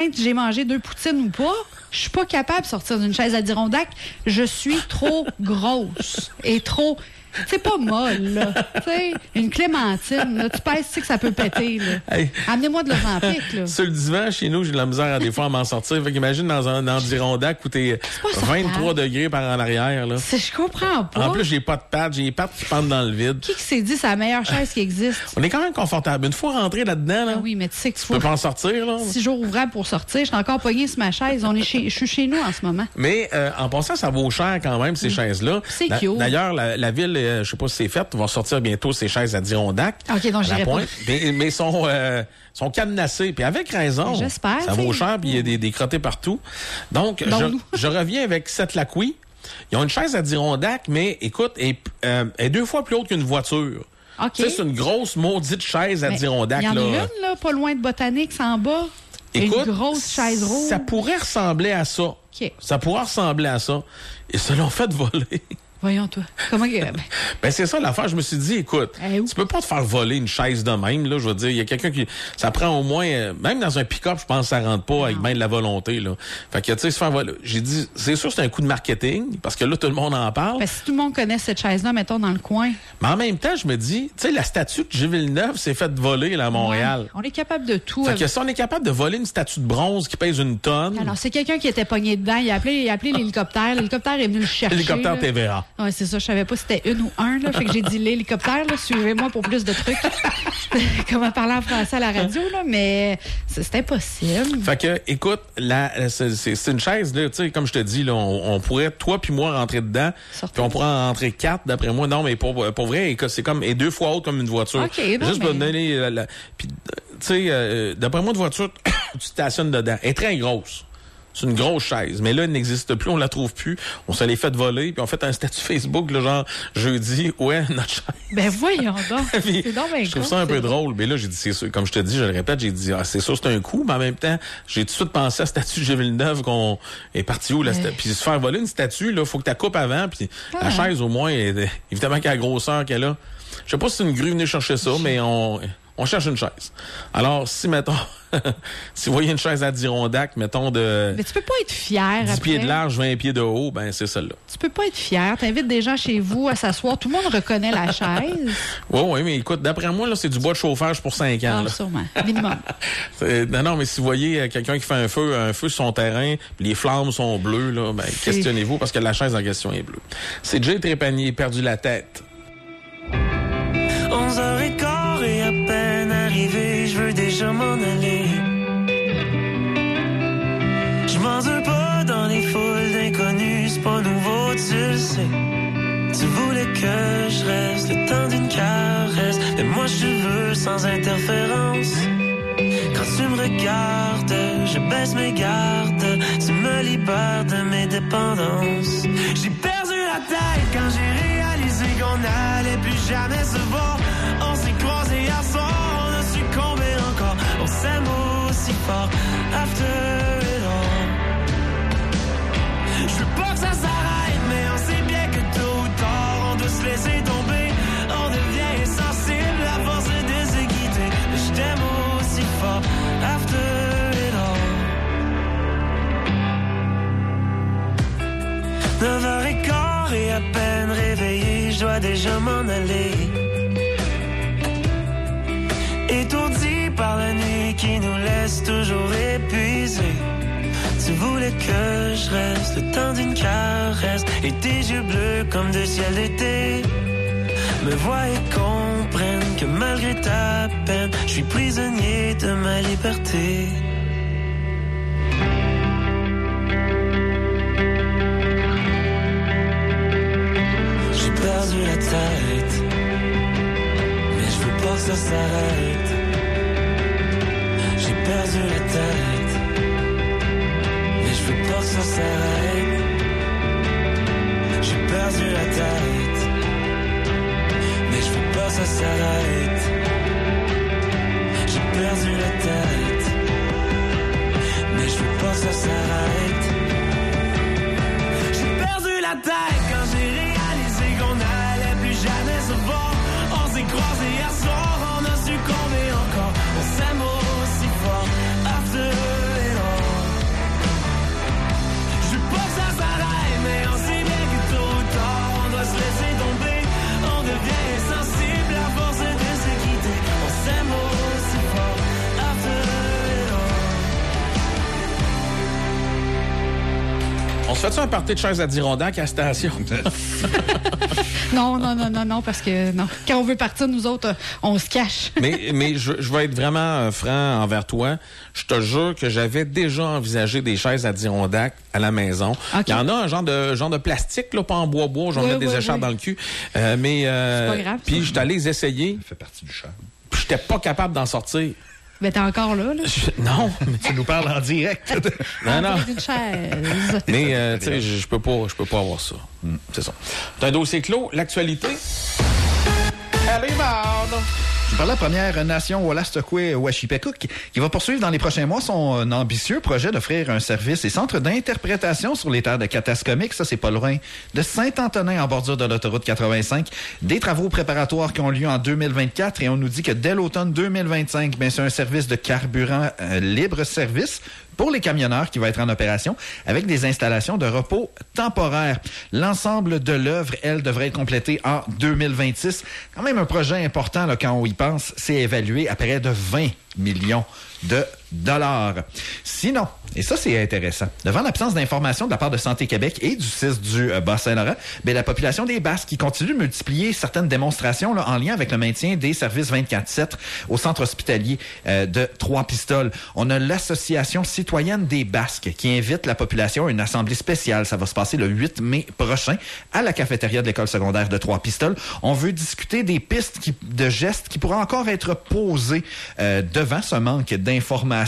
matin, j'ai mangé 2 poutines ou pas, je suis pas capable de sortir d'une chaise Adirondack. Je suis trop grosse et trop... C'est pas molle, là. Tu sais, une clémentine, là, tu pèses, tu sais que ça peut péter, là. Hey. Amenez-moi de l'Ozempic, là. Sur le divan, chez nous, j'ai de la misère à des fois à m'en sortir. Fait qu'imagine dans un Adirondack où t'es pas 23 degrés par en arrière, là. Je comprends pas. En plus, j'ai pas de pattes, j'ai les pattes qui pendent dans le vide. Qui s'est dit c'est la meilleure chaise qui existe? On est quand même confortable. Une fois rentré là-dedans, là, Ah oui, mais tu sais que tu peux pas en sortir, là. 6 jours ouvrables pour sortir. Je suis encore pognée sur ma chaise. Je suis chez nous en ce moment. Mais en passant, ça vaut cher quand même, ces chaises-là. C'est cute. D'ailleurs, la ville, je sais pas si c'est fait, va sortir bientôt ces chaises Adirondack. OK, donc j'irai pas. Mais sont cadenassées. Puis avec raison. J'espère. Ça vaut cher, puis il y a des crottés partout. Donc, je reviens avec cette Lacouille. Ils ont une chaise Adirondack, mais écoute, elle est 2 fois plus haute qu'une voiture. OK. Tu sais, c'est une grosse maudite chaise Adirondack. Il y en a une, là, pas loin de Botanique, en bas. Écoute, une grosse chaise rouge. Ça pourrait ressembler à ça. OK. Ça pourrait ressembler à ça. Et se l'ont fait voler. Voyons, toi. Comment Ben, c'est ça l'affaire. Je me suis dit, écoute, tu peux pas te faire voler une chaise de même, là. Je veux dire, il y a quelqu'un qui, ça prend au moins, même dans un pick-up, je pense que ça rentre pas avec bien de la volonté, là. Fait que, tu sais, se faire voler. J'ai dit, c'est sûr, c'est un coup de marketing, parce que là, tout le monde en parle. Ben, si tout le monde connaît cette chaise-là, mettons, dans le coin. Mais en même temps, je me dis, tu sais, la statue de Gilles Villeneuve s'est faite voler, là, à Montréal. Ouais, on est capable de tout. Fait que si on est capable de voler une statue de bronze qui pèse 1 tonne. Alors, c'est quelqu'un qui était pogné dedans. Il a appelé l'hélicoptère. L'hélicoptère est venu le chercher. L'hélicoptère TVA. Ouais, c'est ça. Je savais pas si c'était une ou un, là. Fait que j'ai dit l'hélicoptère, là. Suivez-moi pour plus de trucs. Comment parler en français à la radio, là. Mais c'est impossible. Fait que, écoute, c'est une chaise, là, tu sais, comme je te dis, là, on pourrait, toi puis moi, rentrer dedans. Puis on pourrait en rentrer 4, d'après moi. Non, mais pour vrai, c'est comme, et 2 fois haute comme une voiture. OK, non, juste pour donner puis, tu sais, d'après moi, de voiture, tu stationnes dedans. Elle est très grosse. C'est une grosse chaise. Mais là, elle n'existe plus, on la trouve plus. On se l'est fait voler, puis on fait un statut Facebook, là, genre, jeudi, ouais, notre chaise. Ben voyons donc. Puis, c'est donc bien je trouve ça un peu drôle. Mais là, j'ai dit, c'est sûr, comme je te dis, je le répète, j'ai dit, c'est sûr, c'est un coup, mais en même temps, j'ai tout de suite pensé à la statue de Gilles Villeneuve qu'on est parti où, puis se faire voler une statue, là, faut que tu la coupes avant, puis la chaise, au moins, évidemment qu'à la grosseur qu'elle a. Je sais pas si c'est une grue venue chercher ça, mais on cherche une chaise. Alors, si, mettons, si vous voyez une chaise Adirondack, mettons Mais tu peux pas être fier 10 après. pieds de large, 20 pieds de haut, ben c'est celle-là. Tu peux pas être fier. T'invites des gens chez vous à s'asseoir. Tout le monde reconnaît la chaise. Oui, mais écoute, d'après moi, là, c'est du bois de chauffage pour 5 ans. Ah, sûrement. Minimum. Non, mais si vous voyez quelqu'un qui fait un feu sur son terrain, puis les flammes sont bleues, là, ben, questionnez-vous parce que la chaise en question est bleue. C'est Jay Trépanier, perdu la tête. 11h15 et à peine arrivé, je veux déjà m'en aller. Je m'en pas dans les foules d'inconnus, c'est pas nouveau, tu le sais. Tu voulais que je reste le temps d'une caresse, mais moi je veux sans interférence. Quand tu me regardes, je baisse mes gardes, tu me libères de mes dépendances. J'ai perdu la tête quand j'ai réalisé qu'on n'allait plus jamais se voir. On s'est croisés hier soir, on a succombé encore. On s'aime aussi fort, after it all. Je veux pas que ça s'arrête, mais on sait bien que tôt ou tard, on doit se laisser tomber. On devient insensible à force de déséquiter. Mais je t'aime aussi fort, after it all. 9h15 et à peine réveillé, je dois déjà m'en aller. Étourdi par la nuit qui nous laisse toujours épuisés. Tu voulais que je reste le temps d'une caresse, et tes yeux bleus comme deux ciels d'été me voient et comprennent que malgré ta peine, je suis prisonnier de ma liberté. J'ai perdu la tête, mais je veux pas que ça s'arrête. J'ai perdu la tête, mais je veux pas que ça s'arrête. J'ai perdu la tête, mais je veux pas que ça s'arrête. J'ai perdu la tête, mais je veux pas que ça s'arrête. J'ai perdu la tête quand j'ai réalisé qu'on n'allait plus jamais se voir. On s'est croisés hier soir, on a succombé encore. On s'aime aussi fort, after it all. se fait-tu un party de chaises Adirondack à la station? Non, parce que non. Quand on veut partir, nous autres, on se cache. mais je vais être vraiment franc envers toi. Je te jure que j'avais déjà envisagé des chaises Adirondack à la maison. Okay. Il y en a un genre de plastique, là, pas en bois, je vais mettre des écharpes dans le cul. C'est pas grave. Puis j'étais allé les essayer. Ça fait partie du charme. Puis j'étais pas capable d'en sortir. Mais t'es encore là? Non. Tu nous parles en direct. Non. Une chaise. Mais, tu sais, je peux pas avoir ça. C'est ça. C'est un dossier clos. L'actualité. Elle est marde. Je parle de la Première Nation Wolastoqey-Washipekuk qui va poursuivre dans les prochains mois son ambitieux projet d'offrir un service et centre d'interprétation sur les terres de Katascomique. Ça, c'est pas loin de Saint-Antonin en bordure de l'autoroute 85. Des travaux préparatoires qui ont lieu en 2024 et on nous dit que dès l'automne 2025, c'est un service de carburant libre-service pour les camionneurs qui va être en opération avec des installations de repos temporaires. L'ensemble de l'œuvre, elle, devrait être complétée en 2026. Quand même un projet important là, quand on y pense, c'est évalué à près de 20 millions de dollars. Sinon, et ça c'est intéressant, devant l'absence d'informations de la part de Santé Québec et du CIS du Bas-Saint-Laurent, la population des Basques qui continue de multiplier certaines démonstrations là, en lien avec le maintien des services 24/7 au centre hospitalier de Trois-Pistoles. On a l'Association citoyenne des Basques qui invite la population à une assemblée spéciale. Ça va se passer le 8 mai prochain à la cafétéria de l'école secondaire de Trois-Pistoles. On veut discuter des pistes de gestes qui pourraient encore être posées devant ce manque d'informations.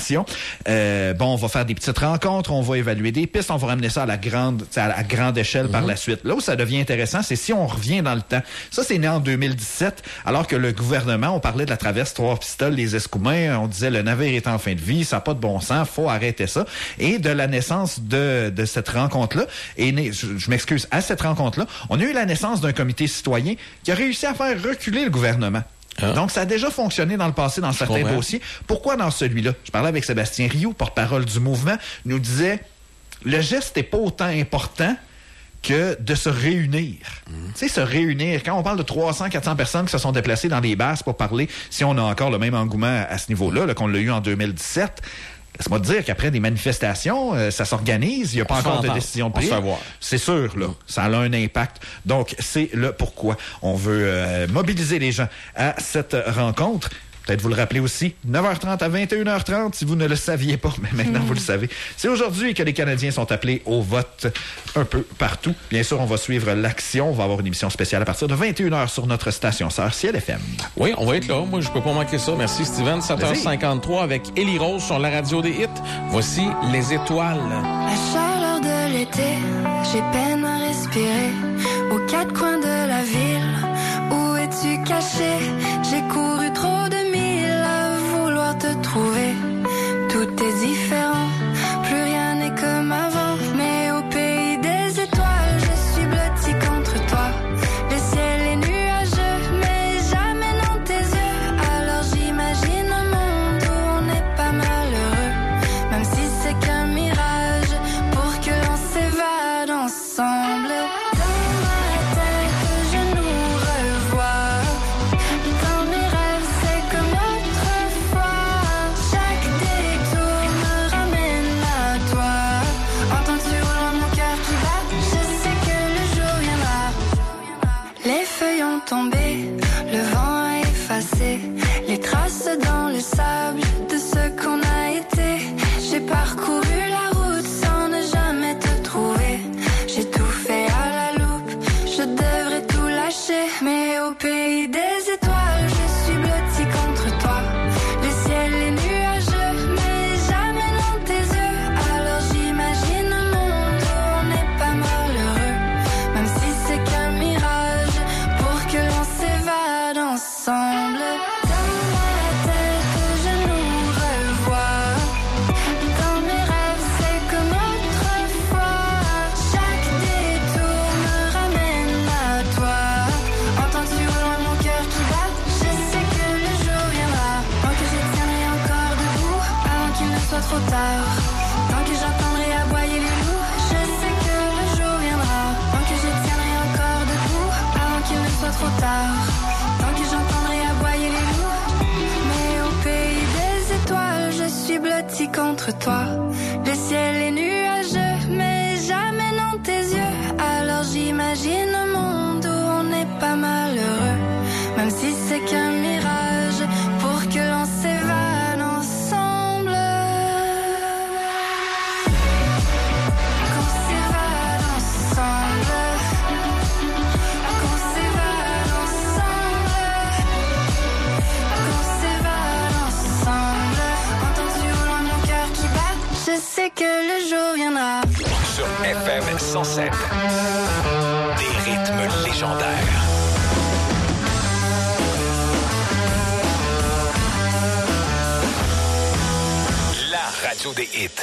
On va faire des petites rencontres, on va évaluer des pistes, on va ramener ça à la grande échelle par la suite. Là où ça devient intéressant, c'est si on revient dans le temps. Ça, c'est né en 2017, alors que le gouvernement, on parlait de la traverse Trois-Pistoles, les Escoumins, on disait le navire est en fin de vie, ça n'a pas de bon sens, faut arrêter ça. Et de la naissance de cette rencontre-là, je m'excuse, à cette rencontre-là, on a eu la naissance d'un comité citoyen qui a réussi à faire reculer le gouvernement. Donc, ça a déjà fonctionné dans le passé dans certains dossiers. Pourquoi dans celui-là? Je parlais avec Sébastien Rioux, porte-parole du mouvement, nous disait, le geste n'est pas autant important que de se réunir. Tu sais, se réunir. Quand on parle de 300-400 personnes qui se sont déplacées dans les basses pour parler, si on a encore le même engouement à ce niveau-là, là, qu'on l'a eu en 2017... Laisse-moi te dire qu'après des manifestations, ça s'organise, il n'y a pas encore de décision prise. C'est sûr, là, ça a un impact. Donc, c'est le pourquoi on veut mobiliser les gens à cette rencontre. Peut-être vous le rappelez aussi, 9h30 à 21h30, si vous ne le saviez pas, mais maintenant vous le savez. C'est aujourd'hui que les Canadiens sont appelés au vote un peu partout. Bien sûr, on va suivre l'action. On va avoir une émission spéciale à partir de 21h sur notre station sœur Ciel FM. Oui, on va être là. Moi, je peux pas manquer ça. Merci, Steven. 7h53 avec Élie Rose sur la radio des hits. Voici Les Étoiles. La chaleur de l'été, j'ai peine à respirer. Aux quatre coins de la ville, où es-tu caché? J'ai couru trop de te trouver, tout est différent, plus rien n'est comme avant, mais au pays des étoiles, je suis blottie contre toi, le ciel est nuageux, mais jamais dans tes yeux, alors j'imagine un monde où on n'est pas malheureux, même si c'est qu'un mirage, pour que l'on s'évade ensemble. Tombé, le vent a effacé les traces dans le sable de ce qu'on a été. J'ai parcouru la route sans ne jamais te trouver. J'ai tout fait à la loupe, je devrais tout lâcher. Mais au pays des étoiles, je suis blottie contre toi. Le ciel est nuageux, mais jamais dans tes yeux. Alors j'imagine un monde où on n'est pas malheureux, même si c'est qu'un mirage. Que l'on s'évade ensemble. Dans ma tête, je nous revois. Dans mes rêves, c'est comme autrefois. Chaque détour me ramène à toi. Entends-tu au loin mon cœur qui bat? Je sais que le jour viendra. Tant que je tiendrai encore debout, avant qu'il ne soit trop tard. Tant que j'entendrai aboyer les loups, je sais que le jour viendra. Tant que je tiendrai encore debout, avant qu'il ne soit trop tard. Tant que j'entendrai aboyer les loups. Mais au pays des étoiles, je suis blottie contre toi. Le ciel est nuageux, mais jamais non. jour viendra. Sur FM 107. Des rythmes légendaires. La radio des hits.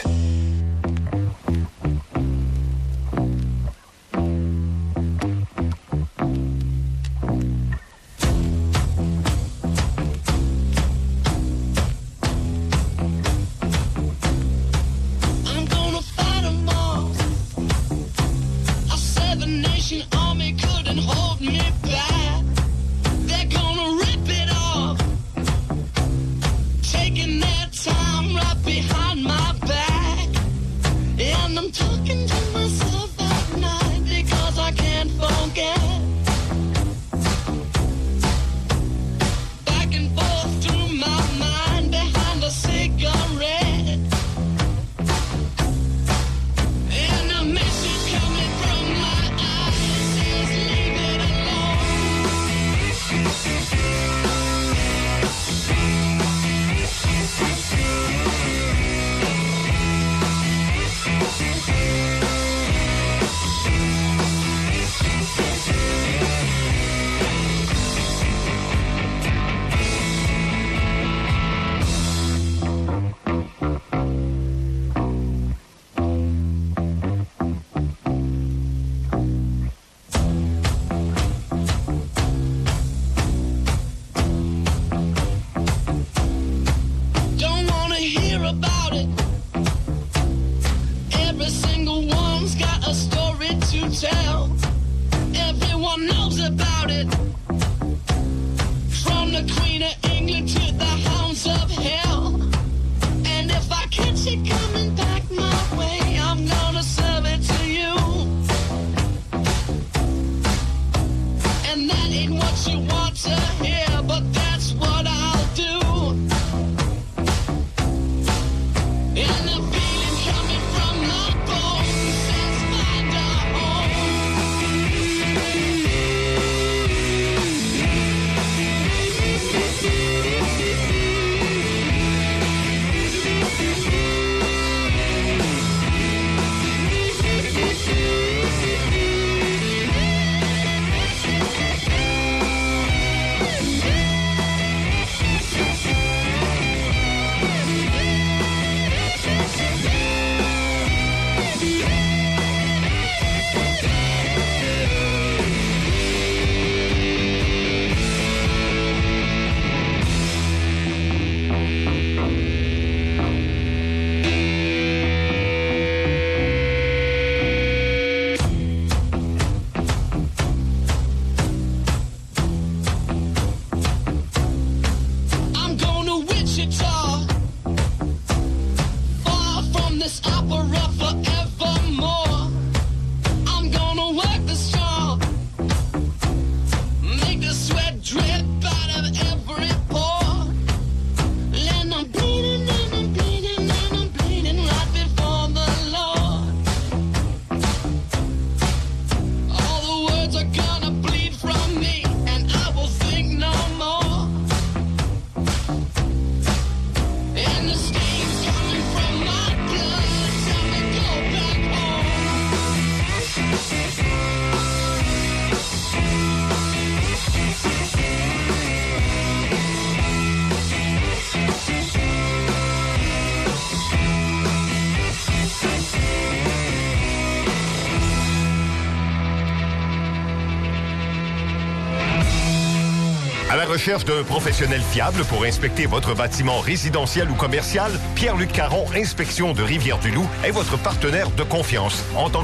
À la recherche d'un professionnel fiable pour inspecter votre bâtiment résidentiel ou commercial, Pierre-Luc Caron, Inspection de Rivière-du-Loup, est votre partenaire de confiance. En tant